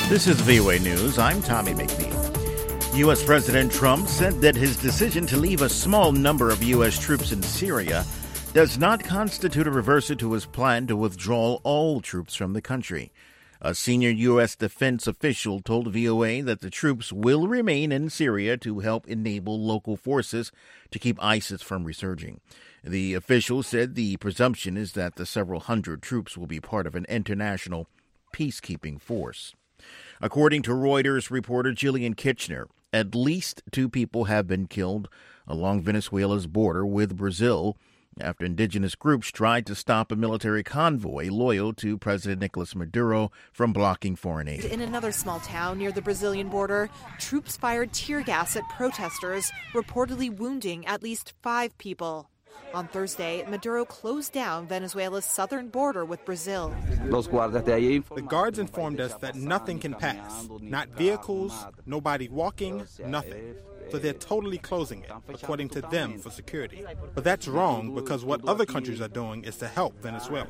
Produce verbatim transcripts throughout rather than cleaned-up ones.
This is V O A News. I'm Tommy McNeil. U S. President Trump said that his decision to leave a small number of U S troops in Syria does not constitute a reversal to his plan to withdraw all troops from the country. A senior U S defense official told V O A that the troops will remain in Syria to help enable local forces to keep ISIS from resurging. The official said the presumption is that the several hundred troops will be part of an international peacekeeping force. According to Reuters reporter Jillian Kitchener, at least two people have been killed along Venezuela's border with Brazil after indigenous groups tried to stop a military convoy loyal to President Nicolas Maduro from blocking foreign aid. In another small town near the Brazilian border, troops fired tear gas at protesters, reportedly wounding at least five people. On Thursday, Maduro closed down Venezuela's southern border with Brazil. The guards informed us that nothing can pass. Not vehicles, nobody walking, nothing. So they're totally closing it, according to them, for security. But that's wrong because what other countries are doing is to help Venezuela.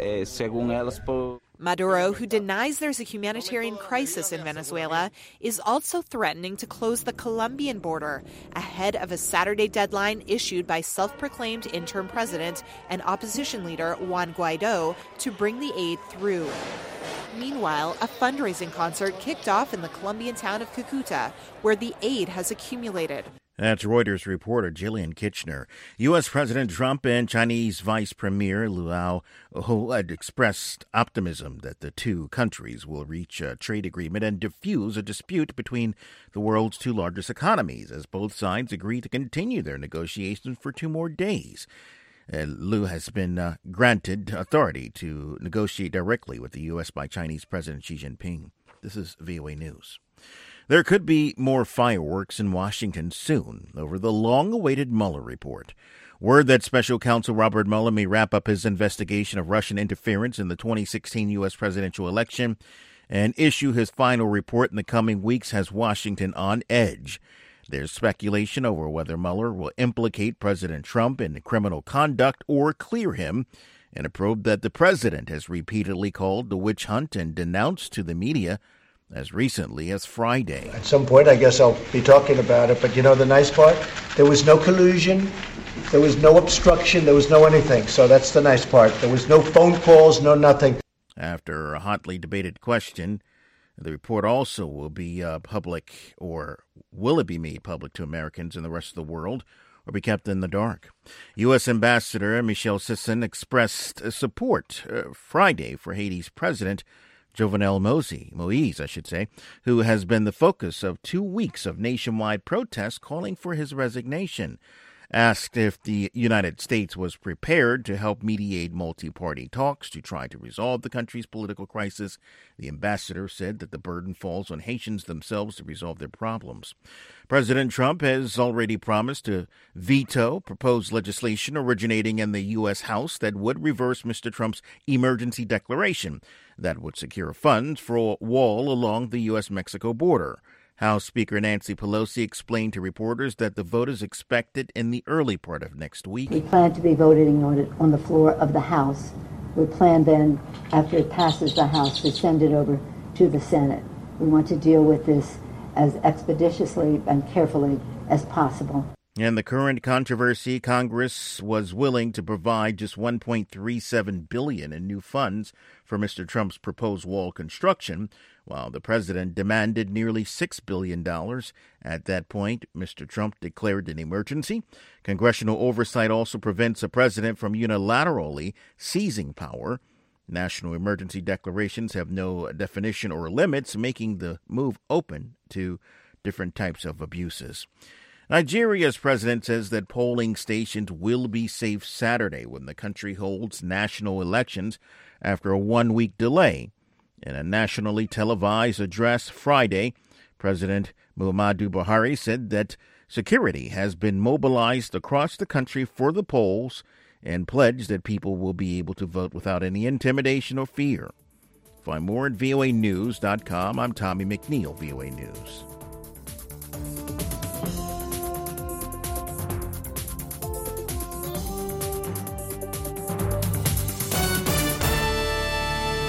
Maduro, who denies there's a humanitarian crisis in Venezuela, is also threatening to close the Colombian border ahead of a Saturday deadline issued by self-proclaimed interim president and opposition leader Juan Guaido to bring the aid through. Meanwhile, a fundraising concert kicked off in the Colombian town of Cucuta, where the aid has accumulated. That's Reuters reporter Jillian Kitchener. U S. President Trump and Chinese Vice Premier Liu He had expressed optimism that the two countries will reach a trade agreement and defuse a dispute between the world's two largest economies, as both sides agree to continue their negotiations for two more days. Uh, Liu has been uh, granted authority to negotiate directly with the U S by Chinese President Xi Jinping. This is V O A News. There could be more fireworks in Washington soon over the long-awaited Mueller report. Word that Special Counsel Robert Mueller may wrap up his investigation of Russian interference in the twenty sixteen U S presidential election and issue his final report in the coming weeks has Washington on edge. There's speculation over whether Mueller will implicate President Trump in criminal conduct or clear him in a probe that the president has repeatedly called the witch hunt and denounced to the media as recently as Friday. At some point, I guess I'll be talking about it, but you know the nice part? There was no collusion, there was no obstruction, there was no anything, so that's the nice part. There was no phone calls, no nothing. After a hotly debated question, the report also will be uh, public, or will it be made public to Americans in the rest of the world, or be kept in the dark? U S. Ambassador Michelle Sisson expressed support uh, Friday for Haiti's president, Jovenel Moise, Moise, I should say, who has been the focus of two weeks of nationwide protests calling for his resignation. Asked if the United States was prepared to help mediate multi-party talks to try to resolve the country's political crisis, the ambassador said that the burden falls on Haitians themselves to resolve their problems. President Trump has already promised to veto proposed legislation originating in the U S. House that would reverse Mister Trump's emergency declaration that would secure funds for a wall along the U S Mexico border. House Speaker Nancy Pelosi explained to reporters that the vote is expected in the early part of next week. We plan to be voting on it on the floor of the House. We plan then, after it passes the House, to send it over to the Senate. We want to deal with this as expeditiously and carefully as possible. In the current controversy, Congress was willing to provide just one point three seven billion dollars in new funds for Mister Trump's proposed wall construction, while the president demanded nearly six billion dollars. At that point, Mister Trump declared an emergency. Congressional oversight also prevents a president from unilaterally seizing power. National emergency declarations have no definition or limits, making the move open to different types of abuses. Nigeria's president says that polling stations will be safe Saturday when the country holds national elections after a one-week delay. In a nationally televised address Friday, President Muhammadu Buhari said that security has been mobilized across the country for the polls and pledged that people will be able to vote without any intimidation or fear. Find more at V O A news dot com. I'm Tommy McNeil, V O A News.